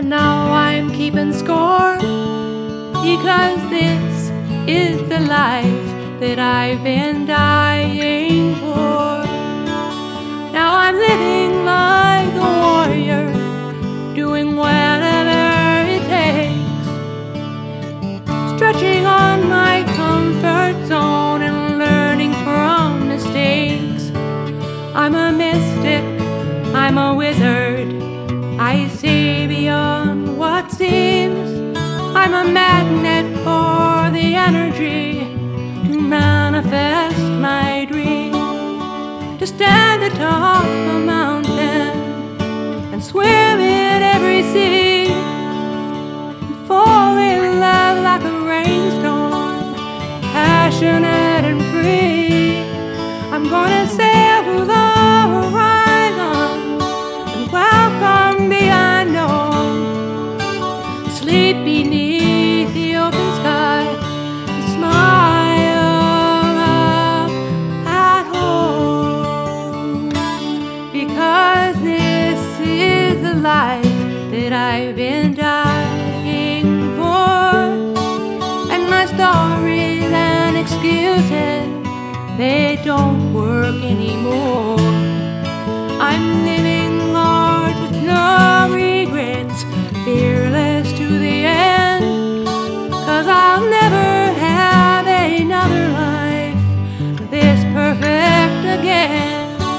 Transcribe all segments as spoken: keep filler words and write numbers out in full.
and now I'm keeping score, because this is the life that I've been dying for. Now I'm living like a warrior, doing whatever it takes, stretching on my comfort zone and learning from mistakes. I'm a mystic, I'm a wizard, I see beyond what seems. I'm a magnet for the energy to manifest my dream, to stand atop a mountain and swim in every sea, and fall in love like a rainstorm, passionate and free. I'm gonna sail to the horizon and welcome the unknown, sleep beneath the open sky and smile up at home, because this is the life that I've been dying for. And my stories and excuses, they don't work anymore. I'm living large with no regrets, fearless to the end, 'cause I'll never have another life this perfect again.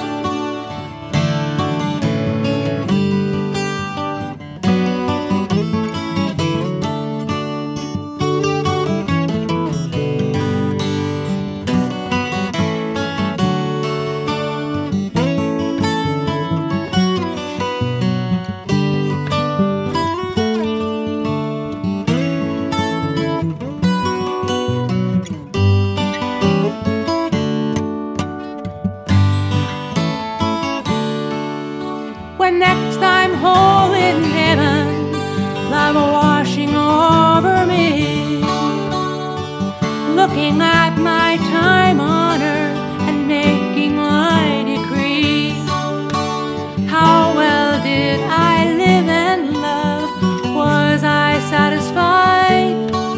When next I'm whole in heaven, love washing over me, looking at my time on earth and making my decree. How well did I live and love? Was I satisfied?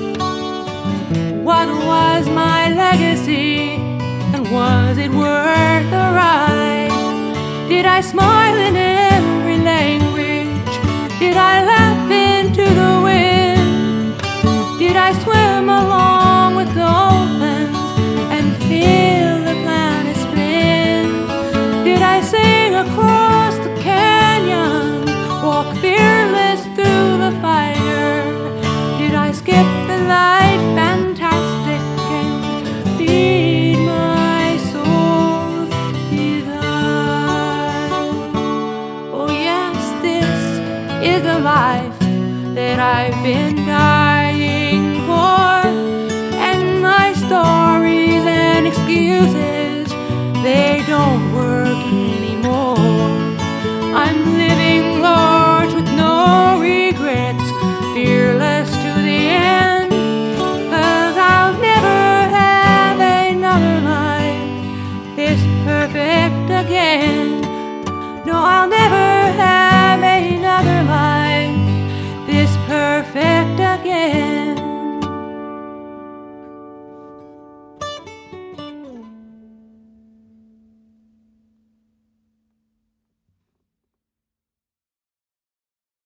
What was my legacy, and was it worth the ride? Did I smile in every language? Did I laugh into the wind? Did I swim along with dolphins and feel the planet spin? Did I sing across the canyon, walk fearless through the fire? Did I skip the light fantastic and feed my soul's desire? Oh yes, this is the life that I've been dying